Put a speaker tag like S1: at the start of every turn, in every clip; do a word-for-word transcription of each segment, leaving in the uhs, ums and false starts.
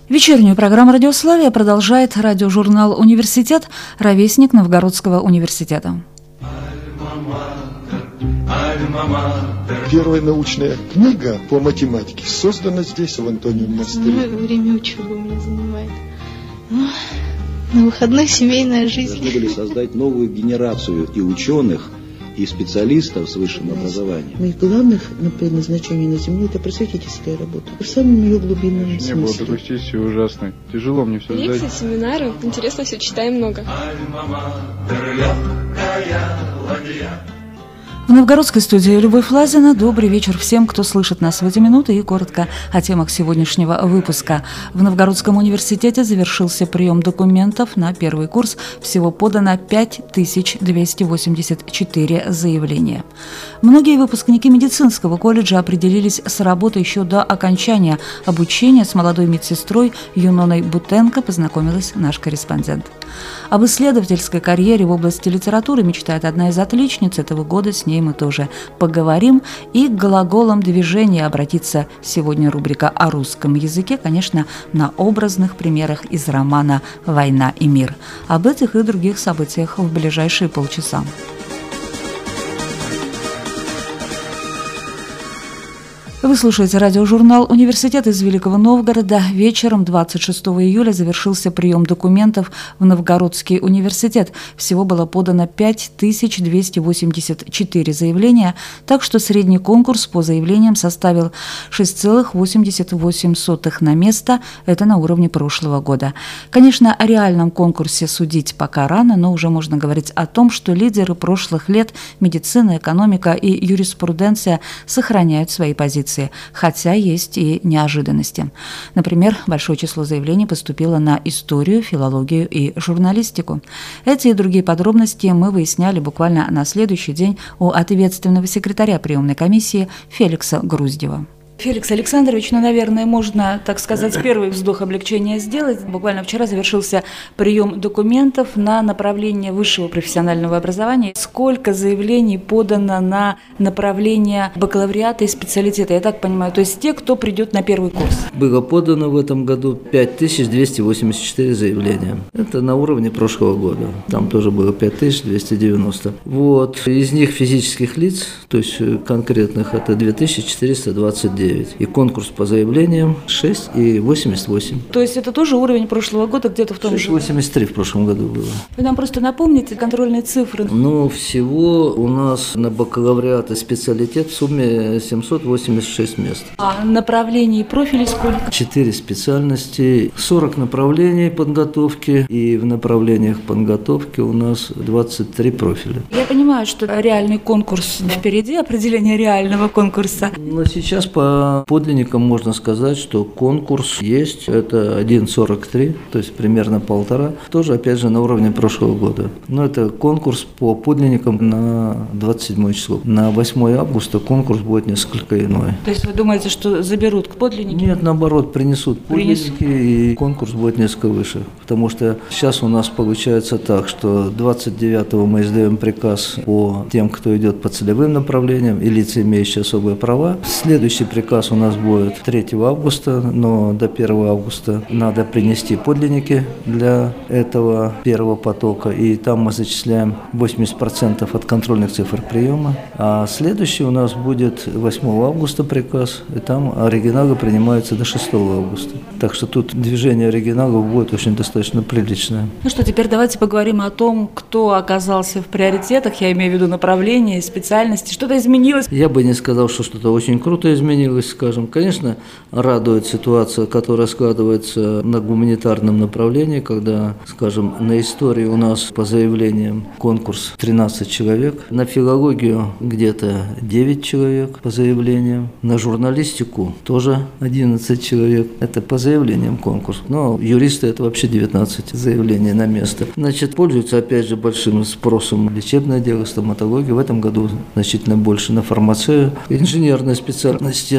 S1: Вечернюю программу «Радиославия» продолжает радиожурнал «Университет», ровесник Новгородского университета.
S2: Первая научная книга по математике создана здесь, в Антониевом монастыре.
S3: Время учебы у меня занимает. На выходных семейная жизнь.
S4: Должны были создать новую генерацию и ученых, и специалистов с высшим образованием.
S5: Моих главных предназначений на Земле – это просветительская работа. В самом ее глубинном
S6: не
S5: смысле.
S6: Не было такой сессии ужасной. Тяжело мне все сдать.
S7: Лекции, семинары. Интересно все, читаем много.
S1: В новгородской студии Любовь Лазина. Добрый вечер всем, кто слышит нас в эти минуты, и коротко о темах сегодняшнего выпуска. В Новгородском университете завершился прием документов на первый курс. Всего подано пять тысяч двести восемьдесят четыре заявления. Многие выпускники медицинского колледжа определились с работой еще до окончания обучения. С молодой медсестрой Юноной Бутенко познакомилась наш корреспондент. Об исследовательской карьере в области литературы мечтает одна из отличниц этого года. С ней мы тоже поговорим. И к глаголам движения обратится сегодня рубрика о русском языке, конечно, на образных примерах из романа «Война и мир». Об этих и других событиях в ближайшие полчаса. Вы слушаете радиожурнал «Университет» из Великого Новгорода. Вечером двадцать шестого июля завершился прием документов в Новгородский университет. Всего было подано пять тысяч двести восемьдесят четыре заявления, так что средний конкурс по заявлениям составил шесть целых восемьдесят восемь сотых на место. Это на уровне прошлого года. Конечно, о реальном конкурсе судить пока рано, но уже можно говорить о том, что лидеры прошлых лет – медицина, экономика и юриспруденция – сохраняют свои позиции. Хотя есть и неожиданности. Например, большое число заявлений поступило на историю, филологию и журналистику. Эти и другие подробности мы выясняли буквально на следующий день у ответственного секретаря приемной комиссии Феликса Груздева. Феликс Александрович, ну, наверное, можно, так сказать, первый вздох облегчения сделать. Буквально вчера завершился прием документов на направление высшего профессионального образования. Сколько заявлений подано на направление бакалавриата и специалитета? Я так понимаю, то есть те, кто придет на первый курс.
S8: Было подано в этом году пять тысяч двести восемьдесят четыре заявления. Это на уровне прошлого года. Там тоже было пять тысяч двести девяносто. Вот. Из них физических лиц, то есть конкретных, это две тысячи четыреста двадцать девять. И конкурс по заявлениям шесть и восемьдесят восемь.
S1: То есть это тоже уровень прошлого года, где-то в том же?
S8: шесть восемьдесят три в прошлом году было.
S1: Вы нам просто напомните контрольные цифры.
S8: Ну, всего у нас на бакалавриат и специалитет в сумме семьсот восемьдесят шесть мест.
S1: А направлений и профилей сколько?
S8: Четыре специальности, сорок направлений подготовки, и в направлениях подготовки у нас двадцать три профиля.
S1: Я понимаю, что реальный конкурс впереди, определение реального конкурса.
S8: Но сейчас по подлинникам можно сказать, что конкурс есть, это один целых сорок три, то есть примерно полтора, тоже опять же на уровне прошлого года. Но это конкурс по подлинникам на двадцать седьмое число. На восьмое августа конкурс будет несколько иной.
S1: То есть вы думаете, что заберут к подлиннике?
S8: Нет, наоборот, принесут подлинники,
S1: Принесут.
S8: И конкурс будет несколько выше. Потому что сейчас у нас получается так, что двадцать девятого мы издаем приказ по тем, кто идет по целевым направлениям и лица, имеющие особые права. Следующий приказ у нас будет третьего августа, но до первого августа надо принести подлинники для этого первого потока, и там мы зачисляем восемьдесят процентов от контрольных цифр приема. А следующий у нас будет восьмого августа приказ, и там оригиналы принимаются до шестого августа. Так что тут движение оригиналов будет очень достаточно приличное.
S1: Ну что, теперь давайте поговорим о том, кто оказался в приоритетах, я имею в виду направления, специальности, что-то изменилось?
S8: Я бы не сказал, что что-то очень круто изменилось, скажем. Конечно, радует ситуация, которая складывается на гуманитарном направлении, когда, скажем, на истории у нас по заявлениям конкурс тринадцать человек, на филологию где-то девять человек по заявлениям, на журналистику тоже одиннадцать человек. Это по заявлениям конкурс. Но юристы это вообще девятнадцать заявлений на место. Значит, пользуется опять же большим спросом лечебное дело, стоматология. В этом году значительно больше на фармацию, инженерные специальности,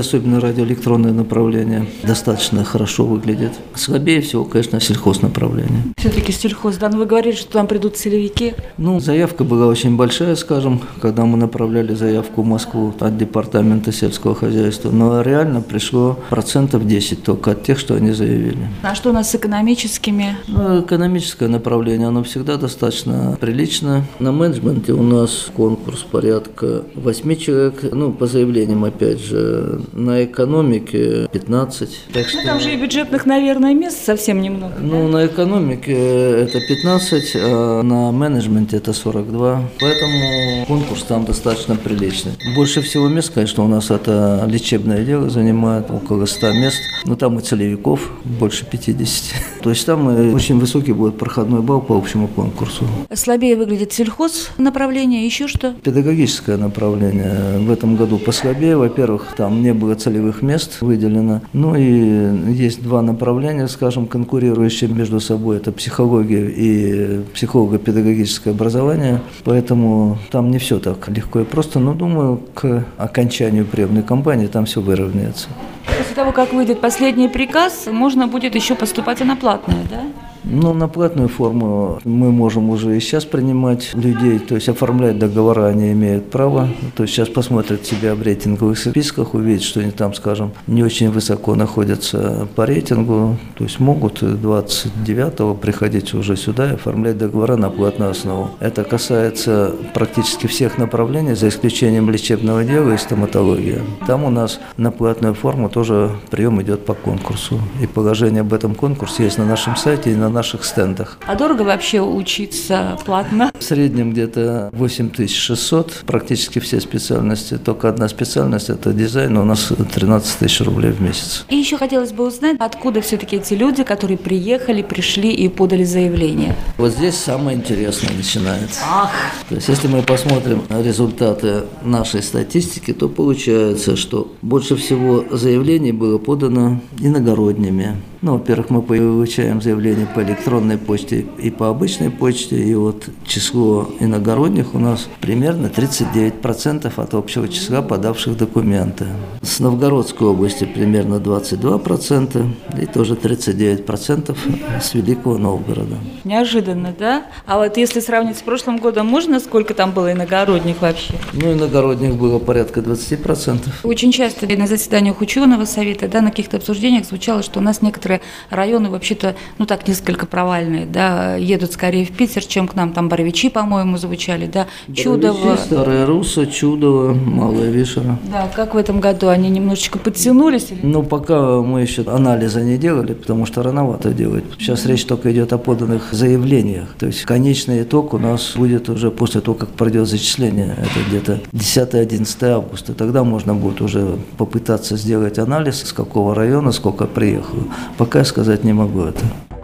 S8: особенно радиоэлектронное направление, достаточно хорошо выглядит. Слабее всего, конечно, сельхознаправление.
S1: Все-таки сельхоз, да, но вы говорили, что там придут целевики.
S8: Ну, заявка была очень большая, скажем, когда мы направляли заявку в Москву от департамента сельского хозяйства, но реально пришло процентов десять только от тех, что они заявили.
S1: А что у нас с экономическими?
S8: Ну, экономическое направление, оно всегда достаточно прилично. На менеджменте у нас конкурс порядка восьми человек, ну, по заявлениям, опять же, на экономике пятнадцать. Так
S1: ну, что... там же и бюджетных, наверное, мест совсем немного.
S8: Ну, да? На экономике это пятнадцать, а на менеджменте это сорок два, поэтому конкурс там достаточно приличный. Больше всего мест, конечно, у нас это лечебное дело занимает, около ста мест, но там и целевиков больше пятидесяти. То есть там очень высокий будет проходной балл по общему конкурсу.
S1: Слабее выглядит сельхоз направление, еще что?
S8: Педагогическое направление в этом году послабее. Во-первых, там не было целевых мест выделено. Ну и есть два направления, скажем, конкурирующие между собой. Это психология и психолого-педагогическое образование. Поэтому там не все так легко и просто. Но думаю, к окончанию приемной кампании там все выровняется.
S1: После того, как выйдет последний приказ, можно будет еще поступать и на платное, да?
S8: Ну, на платную форму мы можем уже и сейчас принимать людей, то есть оформлять договора они имеют право. То есть сейчас посмотрят себя в рейтинговых списках, увидят, что они там, скажем, не очень высоко находятся по рейтингу. То есть могут двадцать девятого приходить уже сюда и оформлять договора на платную основу. Это касается практически всех направлений, за исключением лечебного дела и стоматологии. Там у нас на платную форму тоже прием идет по конкурсу. И положение об этом конкурсе есть на нашем сайте и на наших стендах.
S1: А дорого вообще учиться платно?
S8: В среднем где-то восемь тысяч шестьсот, практически все специальности. Только одна специальность – это дизайн, у нас тринадцать тысяч рублей в месяц.
S1: И еще хотелось бы узнать, откуда все-таки эти люди, которые приехали, пришли и подали заявление?
S8: Вот здесь самое интересное начинается.
S1: Ах!
S8: То есть если мы посмотрим на результаты нашей статистики, то получается, что больше всего заявлений было подано иногородними. Ну, во-первых, мы получаем заявления по электронной почте и по обычной почте, и вот число иногородних у нас примерно тридцать девять процентов от общего числа подавших документы. С Новгородской области примерно двадцать два процента и тоже тридцать девять процентов с Великого Новгорода.
S1: Неожиданно, да? А вот если сравнить с прошлым годом, можно, сколько там было иногородних вообще?
S8: Ну, иногородних было порядка двадцать процентов.
S1: Очень часто на заседаниях ученого совета, да, на каких-то обсуждениях звучало, что у нас некоторые районы вообще-то, ну так, несколько провальные, да, едут скорее в Питер, чем к нам, там Боровичи, по-моему, звучали, да, Чудово.
S8: Старая Русса, Чудово, Малая Вишера.
S1: Да, как в этом году, они немножечко подтянулись? Или?
S8: Ну, пока мы еще анализа не делали, потому что рановато делать. Сейчас речь только идет о поданных заявлениях, то есть конечный итог у нас будет уже после того, как пройдет зачисление, это где-то десятое-одиннадцатое августа, тогда можно будет уже попытаться сделать анализ, с какого района, сколько приехало. Пока сказать не могу это.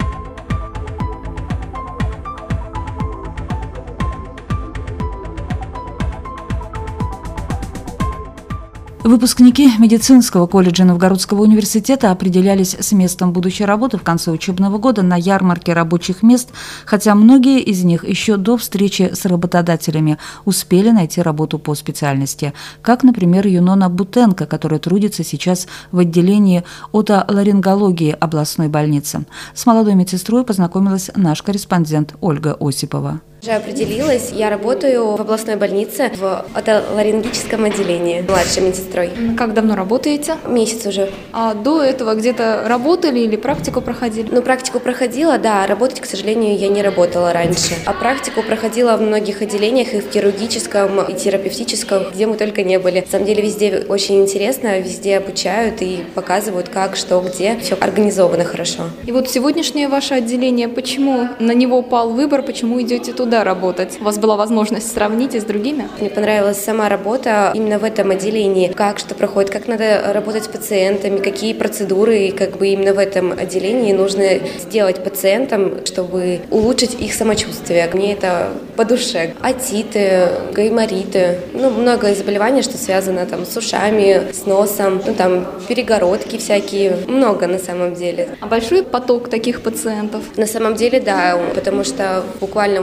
S1: Выпускники медицинского колледжа Новгородского университета определялись с местом будущей работы в конце учебного года на ярмарке рабочих мест, хотя многие из них еще до встречи с работодателями успели найти работу по специальности. Как, например, Юнона Бутенко, которая трудится сейчас в отделении отоларингологии областной больницы. С молодой медсестрой познакомилась наш корреспондент Ольга Осипова.
S9: Уже определилась. Я работаю в областной больнице в отоларингическом отделении младшей медсестрой.
S7: Как давно работаете?
S9: Месяц уже.
S7: А до этого где-то работали или практику проходили?
S9: Ну, практику проходила, да. Работать, к сожалению, я не работала раньше. А практику проходила в многих отделениях, и в хирургическом, и терапевтическом, где мы только не были. На самом деле, везде очень интересно, везде обучают и показывают, как, что, где. Все организовано хорошо.
S7: И вот сегодняшнее ваше отделение, почему на него пал выбор, почему идете туда работать? У вас была возможность сравнить и с другими?
S9: Мне понравилась сама работа именно в этом отделении. Как что проходит, как надо работать с пациентами, какие процедуры, как бы именно в этом отделении нужно сделать пациентам, чтобы улучшить их самочувствие. Мне это по душе. Отиты, гаймориты, ну, много заболеваний, что связано там с ушами, с носом, ну, там перегородки всякие, много на самом деле.
S7: А большой поток таких пациентов?
S9: На самом деле, да, потому что буквально вот за этот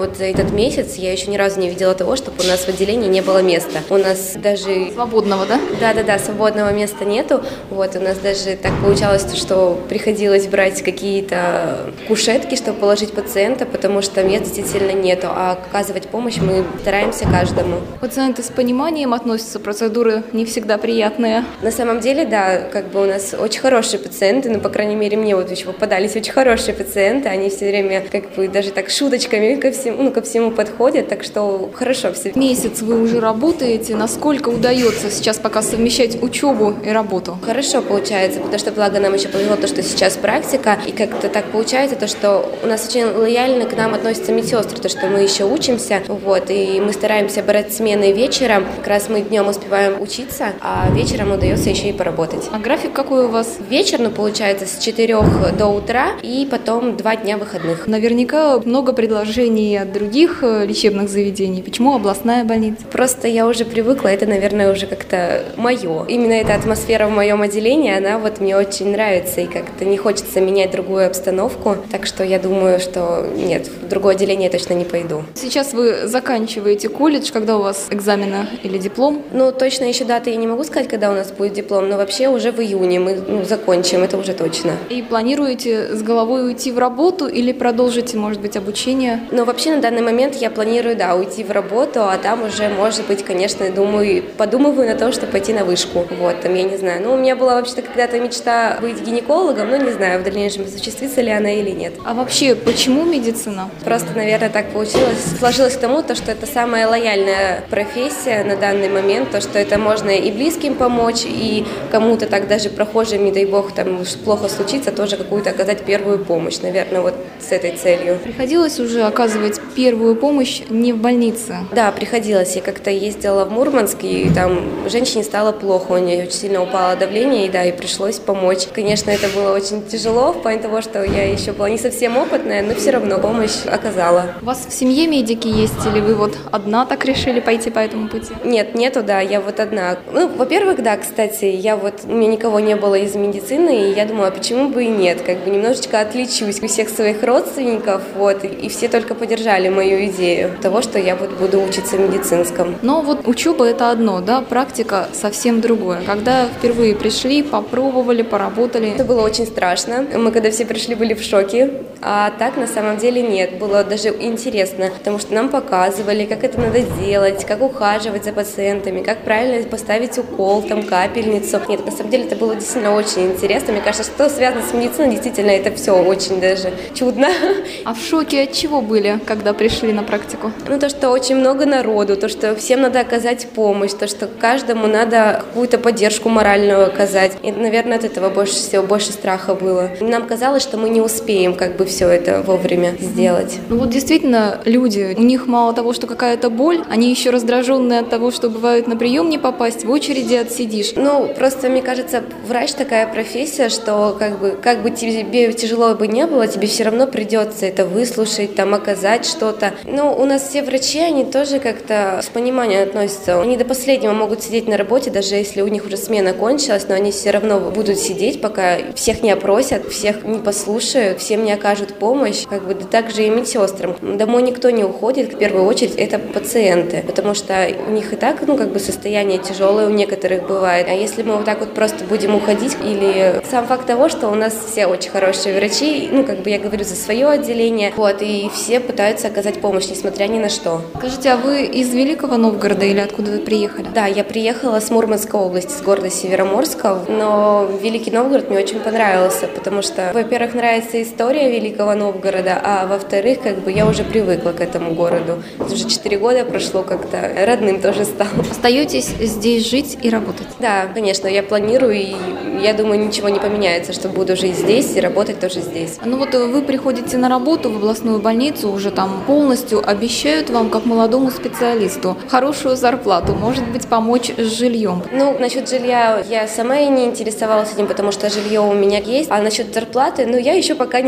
S9: этот месяц я еще ни разу не видела того, чтобы у нас в отделении не было места. У нас даже...
S7: Свободного, да?
S9: Да-да-да, свободного места нету. Вот, у нас даже так получалось, что приходилось брать какие-то кушетки, чтобы положить пациента, потому что мест действительно нету, а оказывать помощь мы стараемся каждому.
S7: Пациенты с пониманием относятся, процедуры не всегда приятные.
S9: На самом деле, да, как бы у нас очень хорошие пациенты, ну, по крайней мере, мне вот еще попадались очень хорошие пациенты, они все время как бы даже так шуточками ко всему, ну, ко всему подходят, так что хорошо все.
S7: Месяц вы уже работаете, насколько удается сейчас пока совмещать учебу и работу?
S9: Хорошо получается, потому что, благо, нам еще повезло то, что сейчас практика, и как-то так получается, то, что у нас очень лояльно к нам относятся медсестры, то, что мы еще учимся, вот, и мы стараемся брать смены вечером, как раз мы днем успеваем учиться, а вечером удается еще и поработать.
S7: А график какой у вас?
S9: Вечер, ну, получается, с четырех до утра, и потом два дня выходных.
S7: Наверняка много предложений от других лечебных заведений. Почему областная больница?
S9: Просто я уже привыкла, это, наверное, уже как-то мое. Именно эта атмосфера в моем отделении, она вот мне очень нравится, и как-то не хочется менять другую обстановку, так что я думаю, что нет, в другое отделение я точно не пойду.
S7: Сейчас вы заканчиваете колледж, когда у вас экзамены или диплом?
S9: Ну, точно еще даты я не могу сказать, когда у нас будет диплом, но вообще уже в июне мы ну, закончим, это уже точно.
S7: И планируете с головой уйти в работу или продолжите, может быть, обучение?
S9: Ну, вообще на данный момент я планирую, да, уйти в работу, а там уже, может быть, конечно, думаю, подумываю на то, чтобы пойти на вышку. Вот, там, я не знаю. Ну, у меня была вообще-то когда-то мечта быть гинекологом, но не знаю, в дальнейшем осуществится ли она или нет.
S7: А вообще, почему медицина?
S9: Просто, наверное, так получилось. Сложилось к тому, то, что это самая лояльная профессия на данный момент, то, что это можно и близким помочь, и кому-то так даже прохожим, не дай бог, там плохо случится, тоже какую-то оказать первую помощь, наверное, вот с этой целью.
S7: Приходилось уже оказывать первую помощь не в больнице?
S9: Да, приходилось. Я как-то ездила в Мурманск, и там женщине стало плохо, у нее очень сильно упало давление, и да, и пришлось помочь. Конечно, это было очень тяжело, в плане того, что я еще была не совсем опытная, но все равно помощь оказала.
S7: У вас в семье медики есть, или вы вот одна так решили пойти по этому пути?
S9: Нет, нету, да, я вот одна. Ну, во-первых, да, кстати, я вот, у меня никого не было из медицины, и я думала, почему бы и нет, как бы немножечко отличусь у всех своих родственников, вот, и все только поддержали мою идею того, что я вот буду учиться в медицинском.
S7: Но вот учеба это одно, да, практика совсем другое. Когда впервые пришли, попробовали, поработали?
S9: Это было очень страшно. Мы когда все пришли, были в шоке, а так на самом деле нет, было даже интересно, потому что нам показывали, как это надо делать, как ухаживать за пациентами, как правильно поставить укол, там, капельницу. Нет, на самом деле это было действительно очень интересно. Мне кажется, что связано с медициной, действительно, это все очень даже чудно.
S7: А в шоке от чего были, когда пришли на практику?
S9: Ну, то, что очень много народу, то, что всем надо оказать помощь, то, что каждому надо какую-то поддержку моральную оказать. И, наверное, от этого больше всего, больше страха было. Нам казалось, что мы не успеем как бы все это вовремя сделать.
S7: Ну вот действительно, люди, у них мало того, что какая-то боль, они еще раздраженные от того, что бывает на прием не попасть, в очереди отсидишь.
S9: Ну, просто, мне кажется, врач такая профессия, что как бы, как бы тебе тяжело бы не было, тебе все равно придется это выслушать, там, оказать что-то. Но у нас все врачи, они тоже как-то с пониманием относятся. Они до последнего могут сидеть на работе, даже если у них уже смена кончилась, но они все равно будут сидеть, пока всех не опросят, всех не послушают, всем не окажут помощь. Как бы, да так же и медсестрам. Домой никто не уходит, в первую очередь это пациенты, потому что у них и так, ну, как бы состояние тяжелое у некоторых бывает. А если мы вот так вот просто будем уходить, или сам факт того, что у нас все очень хорошие врачи, ну, как бы я говорю за свое отделение, вот, и все пытаются оказать помощь, несмотря ни на что.
S7: Скажите, а вы из Великого Новгорода или откуда вы приехали?
S9: Да, я приехала с Мурманской области, с города Североморска, но Великий Новгород мне очень понравился, потому что, во-первых, нравится история Великого Новгорода, а во-вторых, как бы я уже привыкла к этому городу. Уже четыре года прошло, как-то родным тоже стало.
S7: Остаетесь здесь жить и работать?
S9: Да, конечно, я планирую, и я думаю, ничего не поменяется, что буду жить здесь и работать тоже здесь.
S7: Ну вот вы приходите на работу в областную больницу, уже там полностью обещают вам, как молодому специалисту, хорошую зарплату, может быть, помочь с жильем.
S9: Ну, насчет жилья я сама и не интересовалась этим, потому что жилье у меня есть, а насчет зарплаты, ну, я еще пока не жалуюсь.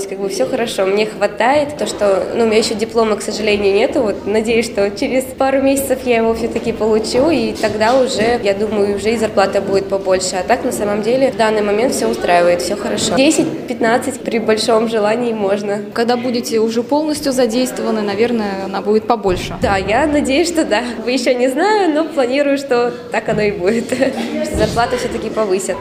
S9: волнуюсь, как бы все хорошо, мне хватает. То, что, ну, у меня еще диплома, к сожалению, нету. Вот надеюсь, что через пару месяцев я его все-таки получу, и тогда уже, я думаю, уже и зарплата будет побольше. А так, на самом деле, в данный момент все устраивает, все хорошо. десять-пятнадцать при большом желании можно.
S7: Когда будете уже полностью задействованы, наверное, она будет побольше.
S9: Да, я надеюсь, что да. Еще не знаю, но планирую, что так оно и будет. Что зарплату все-таки повысят.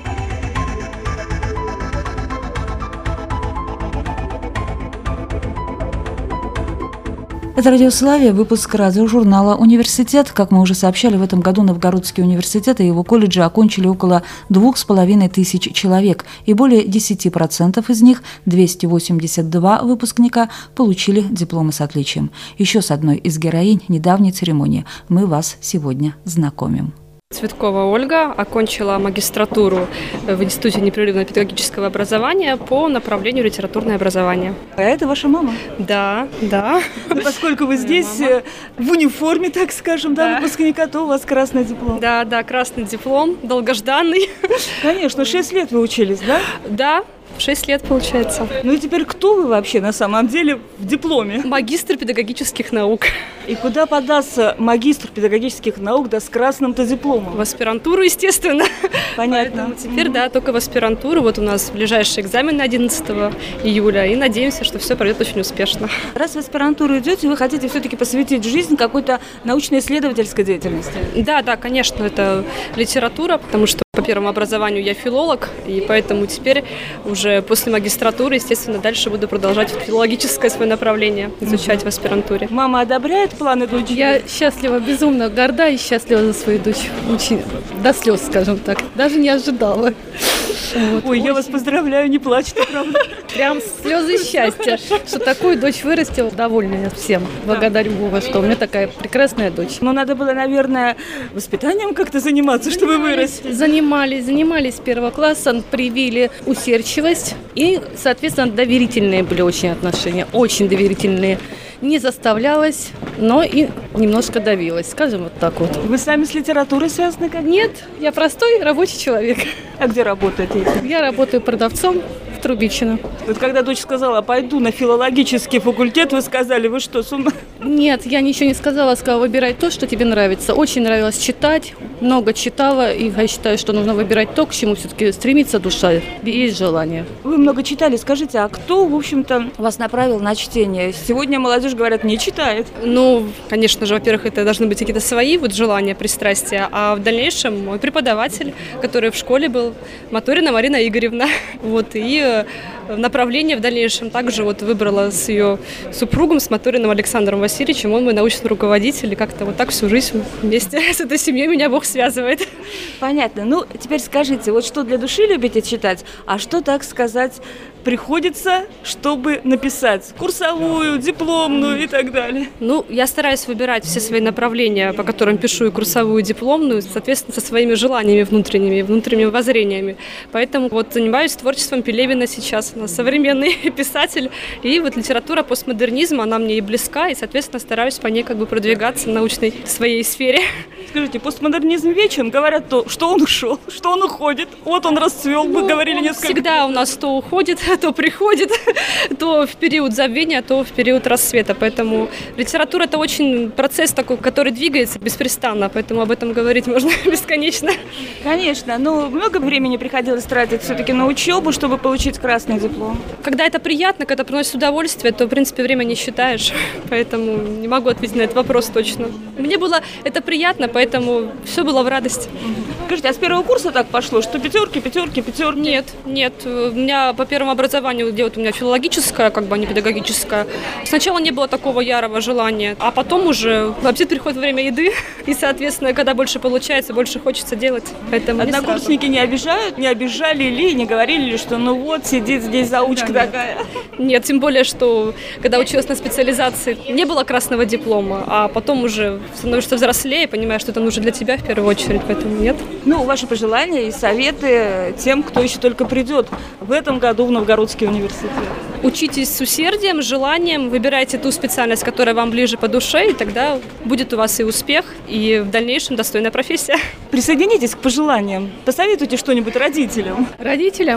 S1: Это «Радиославия», выпуск радиожурнала «Университет». Как мы уже сообщали, в этом году Новгородский университет и его колледжи окончили около двух с половиной тысяч человек, и более десять процентов из них, двести восемьдесят два выпускника, получили дипломы с отличием. Еще с одной из героинь недавней церемонии мы вас сегодня знакомим.
S10: Цветкова Ольга окончила магистратуру в Институте непрерывного педагогического образования по направлению литературное образование.
S1: А это ваша мама?
S10: Да, да.
S1: Ну, поскольку вы здесь мама. в униформе, так скажем, да, да, выпускника, то у вас красный диплом.
S10: Да, да, красный диплом, долгожданный.
S1: Конечно, шесть лет вы учились, да?
S10: Да. Шесть лет, получается.
S1: Ну и теперь кто вы вообще на самом деле в дипломе?
S10: Магистр педагогических наук.
S1: И куда податься магистр педагогических наук, да с красным-то дипломом?
S10: В аспирантуру, естественно.
S1: Понятно.
S10: Поэтому теперь, mm-hmm. да, только в аспирантуру. Вот у нас ближайший экзамен одиннадцатого июля. И надеемся, что все пройдет очень успешно.
S1: Раз в аспирантуру идете, вы хотите все-таки посвятить жизнь какой-то научно-исследовательской деятельности?
S10: Да, да, конечно, это литература, потому что по первому образованию я филолог, и поэтому теперь уже после магистратуры, естественно, дальше буду продолжать филологическое свое направление изучать в аспирантуре.
S1: Мама одобряет планы дочери?
S11: Я счастлива, безумно горда и счастлива за свою дочь. Очень до слез, скажем так. Даже не ожидала.
S1: Вот. Ой, я вас поздравляю, не плачьте, правда.
S11: Прям слезы счастья, что такую дочь вырастила. Довольна я всем. Благодарю Бога, что у меня такая прекрасная дочь.
S1: Но надо было, наверное, воспитанием как-то заниматься, чтобы вырасти.
S11: Занимались, занимались с первого класса, привили усердчивость и, соответственно, доверительные были очень отношения, очень доверительные. Не заставлялась, но и немножко давилась, скажем вот так вот.
S1: Вы сами с литературой связаны как?
S11: Нет, я простой рабочий человек.
S1: А где работаете?
S11: Я работаю продавцом в Трубичино.
S1: Вот когда дочь сказала, пойду на филологический факультет, вы сказали, вы что, с ума?
S11: Нет, я ничего не сказала, сказала, выбирай то, что тебе нравится. Очень нравилось читать, много читала, и я считаю, что нужно выбирать то, к чему все-таки стремится душа, есть желание.
S1: Вы много читали, скажите, а кто, в общем-то, вас направил на чтение? Сегодня молодежь, говорят, не читает.
S10: Ну, конечно же, во-первых, это должны быть какие-то свои вот желания, пристрастия, а в дальнейшем мой преподаватель, который в школе был, Моторина Марина Игоревна, вот, и направление в дальнейшем также вот выбрала с ее супругом, с Моториным Александром Васильевичем, он мой научный руководитель, и как-то вот так всю жизнь вместе с этой семьей меня Бог связывает.
S1: Понятно. Ну, теперь скажите, вот что для души любите читать, а что, так сказать, приходится, чтобы написать курсовую, дипломную и так далее?
S10: Ну, я стараюсь выбирать все свои направления, по которым пишу и курсовую, и дипломную, соответственно, со своими желаниями внутренними, внутренними воззрениями. Поэтому вот занимаюсь творчеством Пелевина сейчас. Она современный писатель. И вот литература постмодернизма, она мне и близка, и, соответственно, стараюсь по ней как бы продвигаться в научной своей сфере.
S1: Скажите, постмодернизм вечен? Говорят, то, что он ушел, что он уходит. Вот он расцвел, вы ну, говорили несколько...
S10: Всегда у нас то уходит, то приходит, то в период забвения, то в период рассвета. Поэтому литература – это очень процесс такой, который двигается беспрестанно, поэтому об этом говорить можно бесконечно.
S1: Конечно, но много времени приходилось тратить все-таки на учебу, чтобы получить красный диплом?
S10: Когда это приятно, когда приносит удовольствие, то, в принципе, время не считаешь, поэтому не могу ответить на этот вопрос точно. Мне было это приятно, поэтому все было в радости.
S1: Скажите, а с первого курса так пошло, что пятерки, пятерки, пятерки?
S10: Нет, нет. У меня по первому образованию, где вот у меня филологическое, как бы, а не педагогическое, сначала не было такого ярого желания, а потом уже аппетит приходит во время еды, и, соответственно, когда больше получается, больше хочется делать. Поэтому
S1: однокурсники не обижают, не обижали ли, не говорили ли, что ну вот, сидит здесь заучка да, такая?
S10: Нет, тем более, что когда училась на специализации, не было красного диплома, а потом уже становишься взрослее, понимаешь, что это нужно для тебя в первую очередь, поэтому нет.
S1: Ну, ваши пожелания и советы тем, кто еще только придет в этом году в Новгородский университет.
S10: Учитесь с усердием, желанием, выбирайте ту специальность, которая вам ближе по душе, и тогда будет у вас и успех, и в дальнейшем достойная профессия.
S1: Присоединитесь к пожеланиям. Посоветуйте что-нибудь родителям.
S11: Родителям?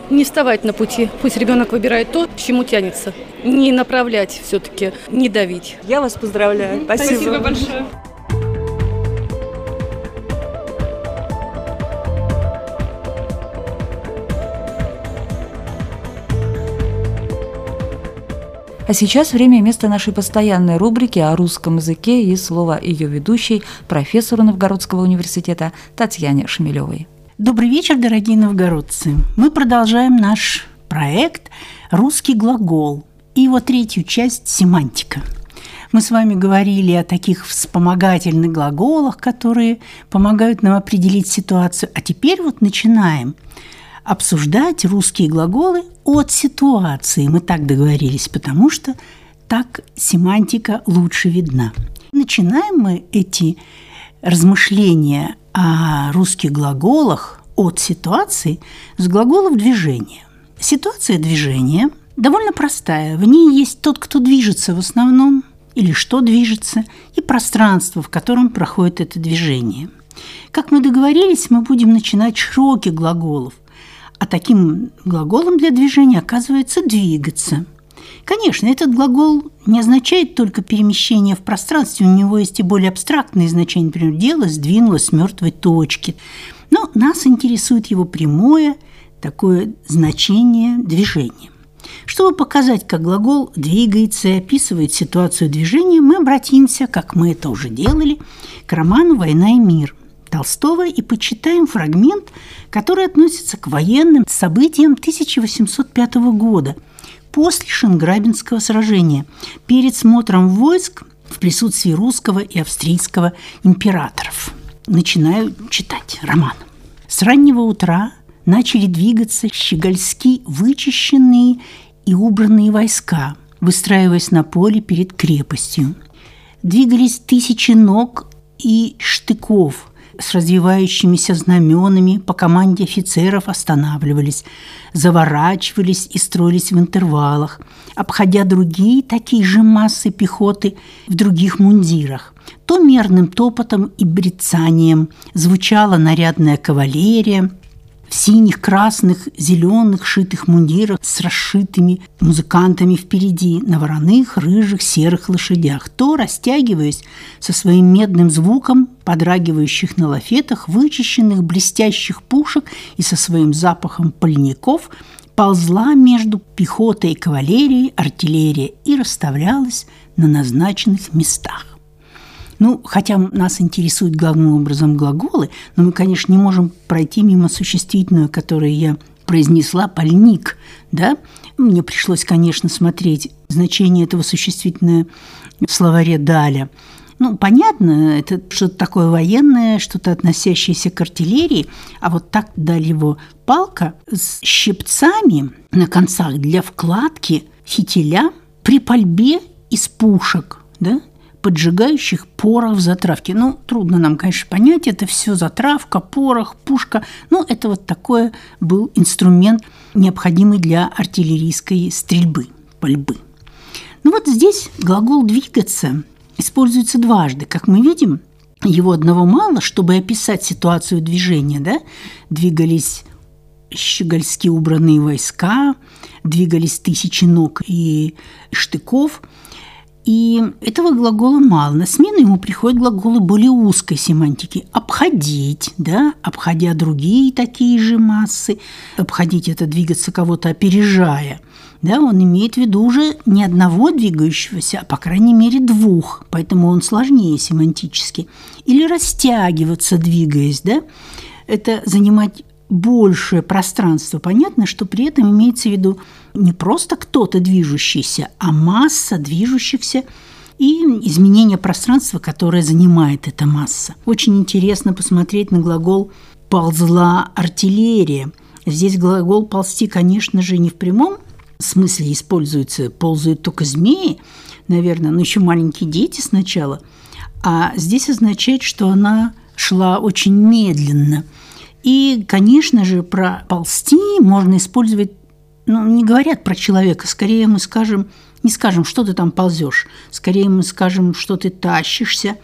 S11: не вставать на пути. Пусть ребенок выбирает то, к чему тянется. Не направлять все-таки, не давить.
S12: Я вас поздравляю. Спасибо,
S10: Спасибо большое.
S1: А сейчас время и место нашей постоянной рубрики о русском языке и слово ее ведущей, профессору Новгородского университета Татьяне Шмелевой.
S13: Добрый вечер, дорогие новгородцы. Мы продолжаем наш проект «Русский глагол» и его третью часть «Семантика». Мы с вами говорили о таких вспомогательных глаголах, которые помогают нам определить ситуацию. А теперь вот начинаем обсуждать русские глаголы от ситуации. Мы так договорились, потому что так семантика лучше видна. Начинаем мы эти размышления о русских глаголах от ситуации с глаголов движения. Ситуация движения довольно простая. В ней есть тот, кто движется в основном, или что движется, и пространство, в котором проходит это движение. Как мы договорились, мы будем начинать с широких глаголов. А таким глаголом для движения оказывается «двигаться». Конечно, этот глагол не означает только перемещение в пространстве, у него есть и более абстрактные значения, например, «дело сдвинулось с мертвой точки». Но нас интересует его прямое такое значение движения. Чтобы показать, как глагол двигается и описывает ситуацию движения, мы обратимся, как мы это уже делали, к роману «Война и мир» Толстого и почитаем фрагмент, который относится к военным событиям тысяча восемьсот пятого года, после Шенграбинского сражения, перед смотром войск в присутствии русского и австрийского императоров. Начинаю читать роман. С раннего утра начали двигаться щегольски вычищенные и убранные войска, выстраиваясь на поле перед крепостью. Двигались тысячи ног и штыков с развивающимися знаменами, по команде офицеров останавливались, заворачивались и строились в интервалах, обходя другие такие же массы пехоты в других мундирах. То мерным топотом и брецанием звучала нарядная кавалерия в синих, красных, зеленых шитых мундирах с расшитыми музыкантами впереди, на вороных, рыжих, серых лошадях, то, растягиваясь со своим медным звуком, подрагивающих на лафетах, вычищенных блестящих пушек и со своим запахом пыльников, ползла между пехотой и кавалерией артиллерия и расставлялась на назначенных местах. Ну, хотя нас интересуют главным образом глаголы, но мы, конечно, не можем пройти мимо существительного, которое я произнесла, «пальник». Да? Мне пришлось, конечно, смотреть значение этого существительного в словаре Даля. Ну, понятно, это что-то такое военное, что-то относящееся к артиллерии, а вот так дали его палка с щипцами на концах для вкладки фитиля при пальбе из пушек, да? Поджигающих порох в затравке. Ну, трудно нам, конечно, понять, это все затравка, порох, пушка. Ну, это вот такой был инструмент, необходимый для артиллерийской стрельбы, пальбы. Ну, вот здесь глагол «двигаться» используется дважды. Как мы видим, его одного мало, чтобы описать ситуацию движения. Да? Двигались щегольски убранные войска, двигались тысячи ног и штыков. И этого глагола мало. На смену ему приходят глаголы более узкой семантики. Обходить, да, обходя другие такие же массы. Обходить – это двигаться кого-то опережая. Да, он имеет в виду уже не одного двигающегося, а, по крайней мере, двух. Поэтому он сложнее семантически. Или растягиваться, двигаясь, да. Это занимать большее пространство. Понятно, что при этом имеется в виду не просто кто-то движущийся, а масса движущихся и изменение пространства, которое занимает эта масса. Очень интересно посмотреть на глагол «ползла артиллерия». Здесь глагол «ползти», конечно же, не в прямом смысле используется, ползают только змеи, наверное, но еще маленькие дети сначала, а здесь означает, что она шла очень медленно. И, конечно же, про «ползти» можно использовать, ну, не говорят про человека, скорее мы скажем, не скажем, что ты там ползешь, скорее мы скажем, что ты тащишься,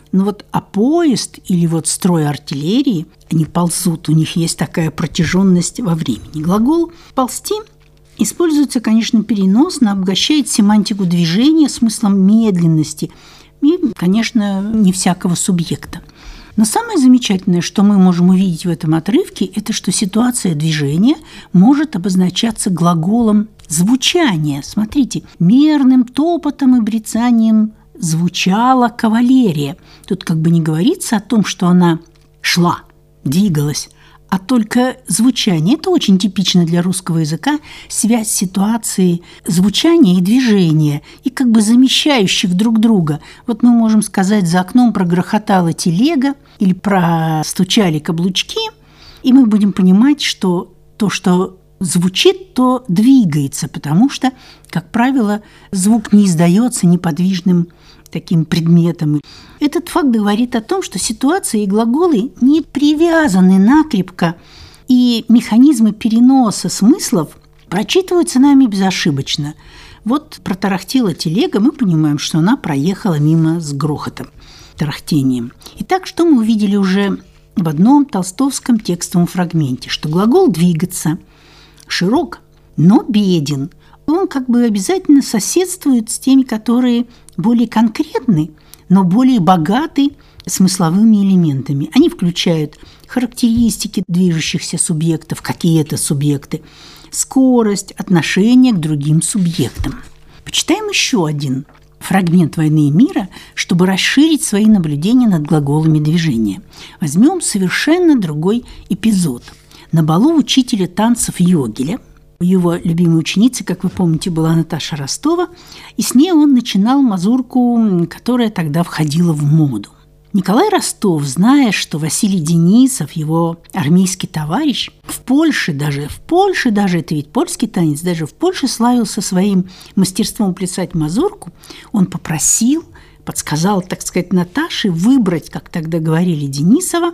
S13: Ну вот, а поезд или вот строй артиллерии, они ползут, у них есть такая протяженность во времени. Глагол «ползти» используется, конечно, переносно, обогащает семантику движения смыслом медленности и, конечно, не всякого субъекта. Но самое замечательное, что мы можем увидеть в этом отрывке, это что ситуация движения может обозначаться глаголом звучания. Смотрите, мерным топотом и брецанием звучала кавалерия. Тут как бы не говорится о том, что она шла, двигалась, а только звучание. Это очень типично для русского языка, связь ситуации звучания и движения, и как бы замещающих друг друга. Вот мы можем сказать, за окном прогрохотала телега или простучали каблучки, и мы будем понимать, что то, что звучит, то двигается, потому что, как правило, звук не издается неподвижным таким предметом. Этот факт говорит о том, что ситуации и глаголы не привязаны накрепко, и механизмы переноса смыслов прочитываются нами безошибочно. Вот протарахтела телега, мы понимаем, что она проехала мимо с грохотом, тарахтением. Итак, что мы увидели уже в одном толстовском текстовом фрагменте, что глагол «двигаться» широк, но беден. Он как бы обязательно соседствует с теми, которые более конкретны, но более богаты смысловыми элементами. Они включают характеристики движущихся субъектов, какие это субъекты, скорость, отношение к другим субъектам. Почитаем еще один фрагмент «Войны и мира», чтобы расширить свои наблюдения над глаголами движения. Возьмем совершенно другой эпизод. На балу учителя танцев Йогеля, его любимой ученицей, как вы помните, была Наташа Ростова, и с ней он начинал мазурку, которая тогда входила в моду. Николай Ростов, зная, что Василий Денисов, его армейский товарищ, в Польше даже, в Польше даже, это ведь польский танец, даже в Польше славился своим мастерством плясать мазурку, он попросил, подсказал, так сказать, Наташе выбрать, как тогда говорили, Денисова.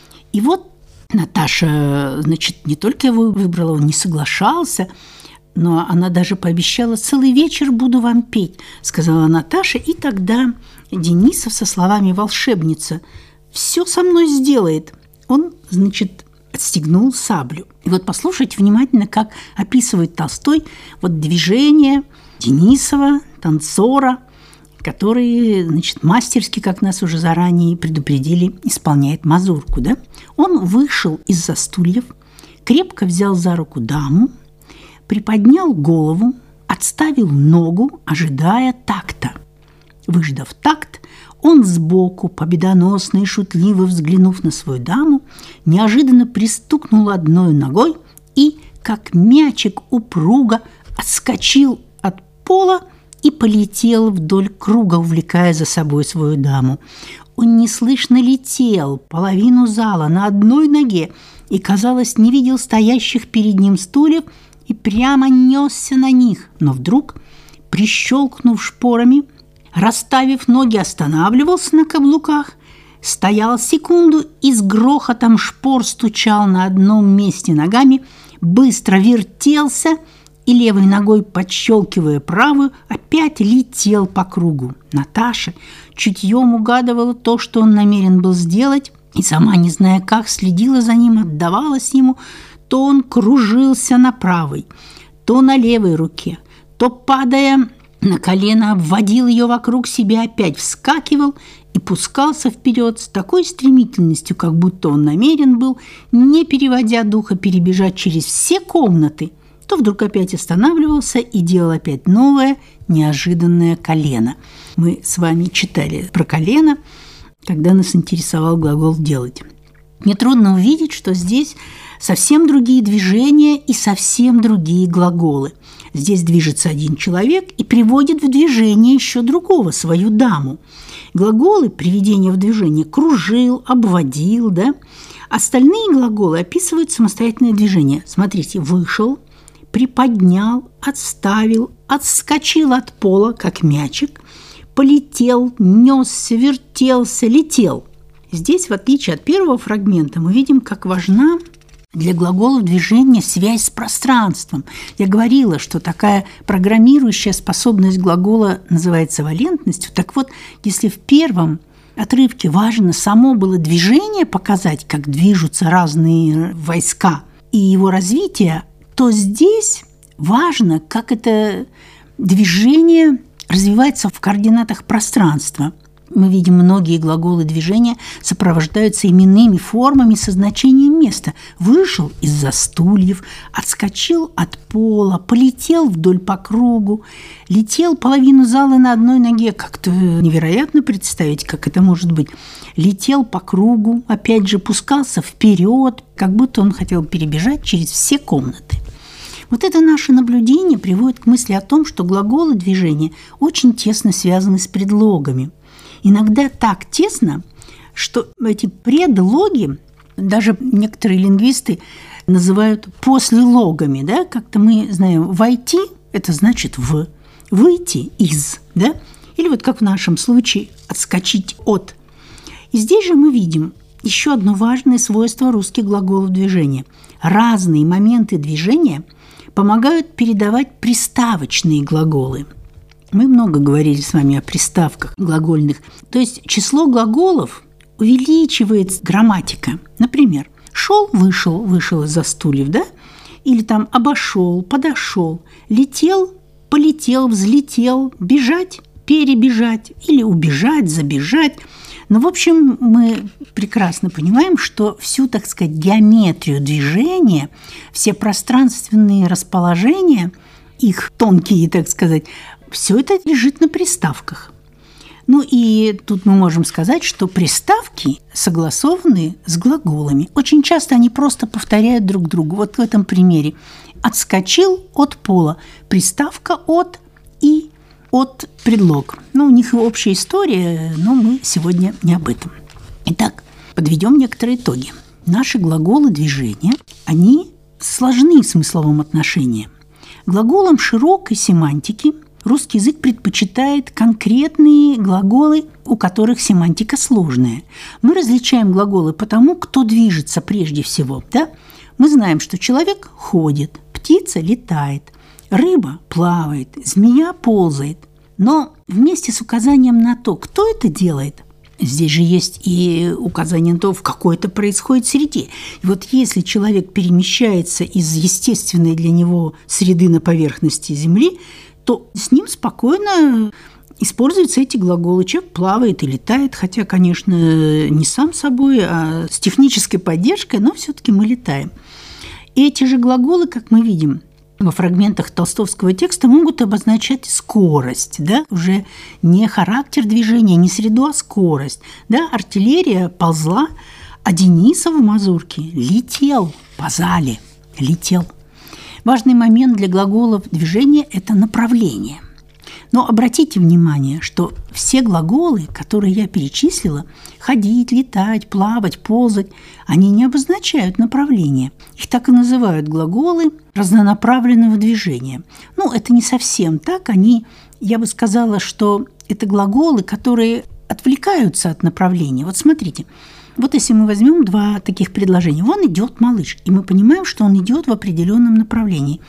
S13: И вот Наташа, значит, не только его выбрала, он не соглашался, но она даже пообещала: «Целый вечер буду вам петь», сказала Наташа. И тогда Денисов со словами «волшебница все со мной сделает», он, значит, отстегнул саблю. И вот послушайте внимательно, как описывает Толстой вот движение Денисова, танцора, который, значит, мастерски, как нас уже заранее предупредили, исполняет мазурку. Да? Он вышел из-за стульев, крепко взял за руку даму, приподнял голову, отставил ногу, ожидая такта. Выждав такт, он сбоку, победоносно и шутливо взглянув на свою даму, неожиданно пристукнул одной ногой и, как мячик упруго, отскочил от пола и полетел вдоль круга, увлекая за собой свою даму. Он неслышно летел половину зала на одной ноге и, казалось, не видел стоящих перед ним стульев и прямо несся на них. Но вдруг, прищелкнув шпорами, расставив ноги, останавливался на каблуках, стоял секунду и с грохотом шпор стучал на одном месте ногами, быстро вертелся и левой ногой, подщелкивая правую, опять летел по кругу. Наташа чутьем угадывала то, что он намерен был сделать, и сама, не зная как, следила за ним, отдавалась ему. То он кружился на правой, то на левой руке, то, падая на колено, обводил ее вокруг себя, опять вскакивал и пускался вперед с такой стремительностью, как будто он намерен был, не переводя духа, перебежать через все комнаты, то вдруг опять останавливался и делал опять новое, неожиданное колено. Мы с вами читали про колено, когда нас интересовал глагол «делать». Нетрудно увидеть, что здесь совсем другие движения и совсем другие глаголы. Здесь движется один человек и приводит в движение еще другого, свою даму. Глаголы приведения в движение кружил, обводил, да? Остальные глаголы описывают самостоятельное движение. Смотрите, вышел, приподнял, отставил, отскочил от пола, как мячик, полетел, несся, вертелся, летел. Здесь, в отличие от первого фрагмента, мы видим, как важна для глаголов движения связь с пространством. Я говорила, что такая программирующая способность глагола называется валентностью. Так вот, если в первом отрывке важно само было движение показать, как движутся разные войска и его развитие, то здесь важно, как это движение развивается в координатах пространства. Мы видим, многие глаголы движения сопровождаются именными формами со значением места. Вышел из-за стульев, отскочил от пола, полетел вдоль по кругу, летел половину зала на одной ноге. Как-то невероятно представить, как это может быть. Летел по кругу, опять же, пускался вперед, как будто он хотел перебежать через все комнаты. Вот это наше наблюдение приводит к мысли о том, что глаголы движения очень тесно связаны с предлогами. Иногда так тесно, что эти предлоги даже некоторые лингвисты называют послелогами. Да? Как-то мы знаем, войти – это значит в, выйти из, да? Или вот как в нашем случае отскочить от. И здесь же мы видим еще одно важное свойство русских глаголов движения. Разные моменты движения помогают передавать приставочные глаголы. Мы много говорили с вами о приставках глагольных. То есть число глаголов увеличивает грамматика. Например, шел, вышел, вышел из-за стульев, да? Или там обошел, подошел, летел, полетел, взлетел, бежать, перебежать или убежать, забежать. Но, в общем, мы прекрасно понимаем, что всю, так сказать, геометрию движения, все пространственные расположения, их тонкие, так сказать, все это лежит на приставках. Ну и тут мы можем сказать, что приставки согласованы с глаголами. Очень часто они просто повторяют друг друга. Вот в этом примере. Отскочил от пола. Приставка от и от предлог. Ну, у них общая история, но мы сегодня не об этом. Итак, подведем некоторые итоги. Наши глаголы движения, они сложны в смысловом отношении. Глаголам широкой семантики русский язык предпочитает конкретные глаголы, у которых семантика сложная. Мы различаем глаголы по тому, кто движется прежде всего. Да? Мы знаем, что человек ходит, птица летает, рыба плавает, змея ползает. Но вместе с указанием на то, кто это делает, здесь же есть и указание на то, в какой это происходит среде. И вот если человек перемещается из естественной для него среды на поверхности Земли, то с ним спокойно используются эти глаголы. Человек плавает и летает, хотя, конечно, не сам собой, а с технической поддержкой, но все-таки мы летаем. И эти же глаголы, как мы видим во фрагментах толстовского текста, могут обозначать скорость, да? Уже не характер движения, не среду, а скорость. Да? Артиллерия ползла, а Денисов в мазурке летел по зале, летел. Важный момент для глаголов движения – это направление. Но обратите внимание, что все глаголы, которые я перечислила – ходить, летать, плавать, ползать – они не обозначают направление. Их так и называют глаголы разнонаправленного движения. Ну, это не совсем так. Они, я бы сказала, что это глаголы, которые отвлекаются от направления. Вот смотрите. Вот если мы возьмем два таких предложения. Вон идет малыш, и мы понимаем, что он идет в определенном направлении.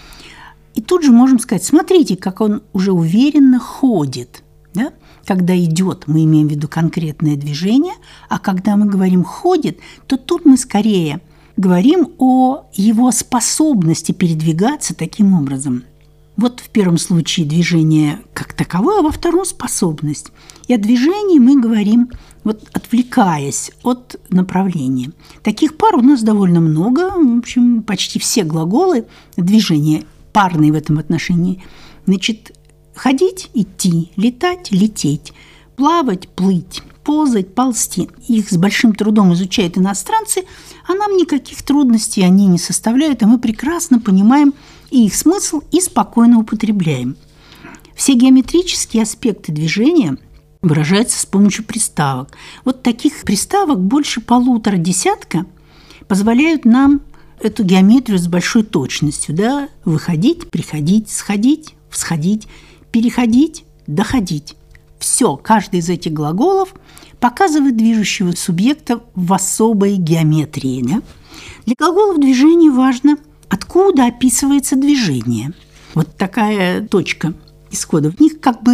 S13: И тут же можем сказать, смотрите, как он уже уверенно ходит. Да? Когда идет, мы имеем в виду конкретное движение, а когда мы говорим «ходит», то тут мы скорее говорим о его способности передвигаться таким образом. Вот в первом случае движение как таковое, а во втором – способность. И о движении мы говорим, вот отвлекаясь от направления. Таких пар у нас довольно много. В общем, почти все глаголы движения парные в этом отношении. Значит, ходить – идти, летать – лететь, плавать – плыть, ползать – ползти. Их с большим трудом изучают иностранцы, а нам никаких трудностей они не составляют, и мы прекрасно понимаем и их смысл, и спокойно употребляем. Все геометрические аспекты движения выражаются с помощью приставок. Вот таких приставок больше полутора десятка позволяют нам эту геометрию с большой точностью, да, выходить, приходить, сходить, всходить, переходить, доходить. Все, каждый из этих глаголов показывает движущего субъекта в особой геометрии. Да? Для глаголов движения важно, откуда описывается движение. Вот такая точка исхода. В них как бы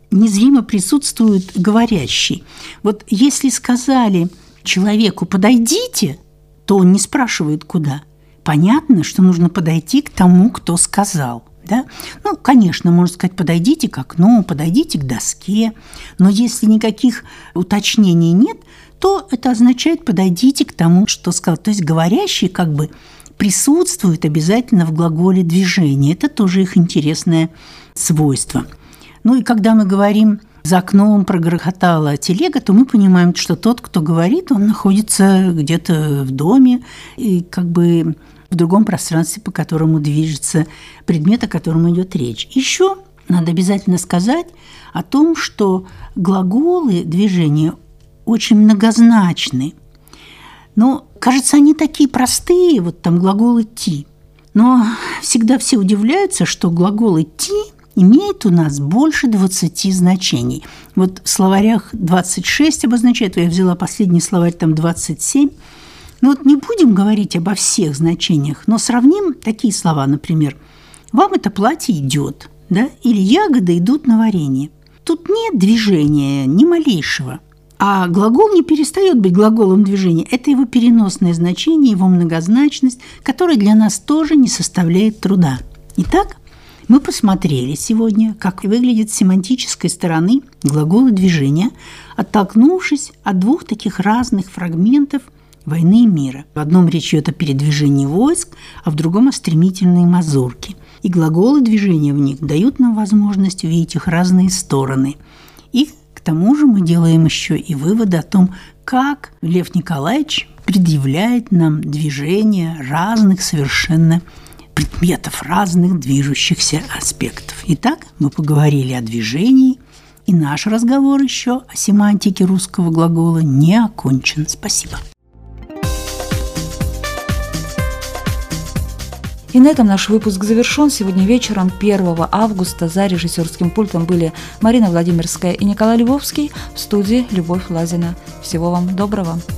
S13: незримо присутствует говорящий. Вот если сказали человеку «подойдите», то он не спрашивает «куда». Понятно, что нужно подойти к тому, кто сказал. Да? Ну, конечно, можно сказать, подойдите к окну, подойдите к доске, но если никаких уточнений нет, то это означает подойдите к тому, что сказал. То есть говорящий как бы присутствует обязательно в глаголе движения. Это тоже их интересное свойство. Ну и когда мы говорим «за окном прогрохотала телега», то мы понимаем, что тот, кто говорит, он находится где-то в доме и как бы в другом пространстве, по которому движется предмет, о котором идет речь. Еще надо обязательно сказать о том, что глаголы движения очень многозначны. Но, кажется, они такие простые, вот там глагол «идти». Но всегда все удивляются, что глагол «идти» имеет у нас больше двадцати значений. Вот в словарях двадцать шесть обозначает, я взяла последний словарь, там двадцать семь. Ну вот не будем говорить обо всех значениях, но сравним такие слова, например, «вам это платье идет», да? Или «ягоды идут на варенье». Тут нет движения ни малейшего, а глагол не перестает быть глаголом движения. Это его переносное значение, его многозначность, которая для нас тоже не составляет труда. Итак, мы посмотрели сегодня, как выглядит с семантической стороны глаголы движения, оттолкнувшись от двух таких разных фрагментов войны и мира. В одном речь идет о передвижении войск, а в другом о стремительной мазурке. И глаголы движения в них дают нам возможность увидеть их разные стороны. И к тому же мы делаем еще и выводы о том, как Лев Николаевич предъявляет нам движения разных совершенно предметов, разных движущихся аспектов. Итак, мы поговорили о движении, и наш разговор еще о семантике русского глагола не окончен. Спасибо.
S1: И на этом наш выпуск завершен. Сегодня вечером, первого августа, за режиссерским пультом были Марина Владимирская и Николай Львовский, в студии Любовь Лазина. Всего вам доброго.